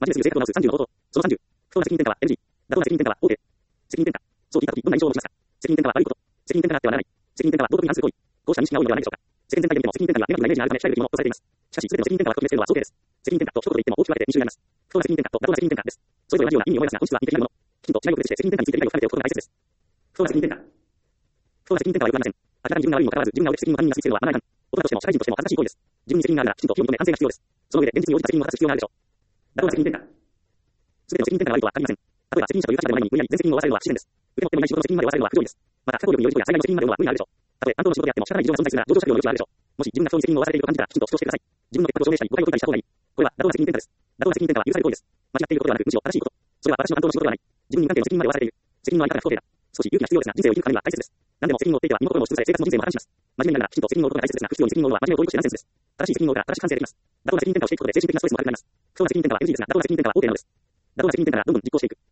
マジでする正確を直す30の冒頭。その30。不当な責任転嫁は NG。妥当な責任転嫁は OK。責任転嫁。早期言ったとき、どんな印象を持ちますか？責任転嫁は悪いこと。責任転嫁があってはならない。責任転嫁は道徳に反する行為。こうした認識が多いのではないでしょうか。世間全体で見ても責任転嫁にはネガティブなイメージがあるため、近いというものを押されています。しかし、すべての責任転嫁は全ての責任転嫁と一言で言っても大きく分けて2種類あります。責任転嫁と分けて2種類あります。不当な責任転嫁と妥当な責任転嫁です。それぞれ同じような意味に思いますが、本質は似て非なるもの。きちんと違いを区別して責任転嫁について理解を深めておくことが大切です。不当な責任転嫁。不当な責任転嫁はよくありません。明らかに自分が悪いにもかかわらず、自分が負う責任を他人になすりつけるのはマナー違反。大人としても社会人としても恥ずかしい行為です。自分に責任があるなら、きちんと非を認め反省が必要です。その上で現実に応じた責任を果たす必要があるでしょう。妥当な責任転嫁。すべての責任転嫁が悪いとは限りません。例えば責任者という立場でも前に無理やり全責任を負わされるのは不自然です。腕も手もない仕事の責任まで負わされるのは不条理です。また、不可抗力による事故や災害の責任まで負うのは無理があるでしょう。たとえ担当の仕事であっても仕方ない事情が存在するなら同情酌量の余地はあるでしょう。もし自分が不当に責任を負わされていると感じたらきちんと主張してください。自分の潔白を証明したり誤解を解いたりした方がいい。これは妥当な責任転嫁です。妥当な責任転嫁は許される行為です。間違っていることではなく、むしろ正しいこと。それは私の担当の仕事ではない。自分に無関係の責任まで負わされている。責任のあり方が不公平だ。少し勇気が必要ですが、人生を生きるためには大切です。何でも責任を負っていては身も心も失墜され、生活も人生も破綻します。真面目にならきちんと責任を負うことが大切ですが、不必要に責任を負うのは真面目を通り越してナンセンスです。正しい責任を負うから正しい感性ができます。妥当な責任転嫁をしていくことで精神的なストレスも軽くなります。不当な責任転嫁は NG ですが、妥当な責任転嫁は OK なのです。妥当な責任転嫁ならどんどん実行していく。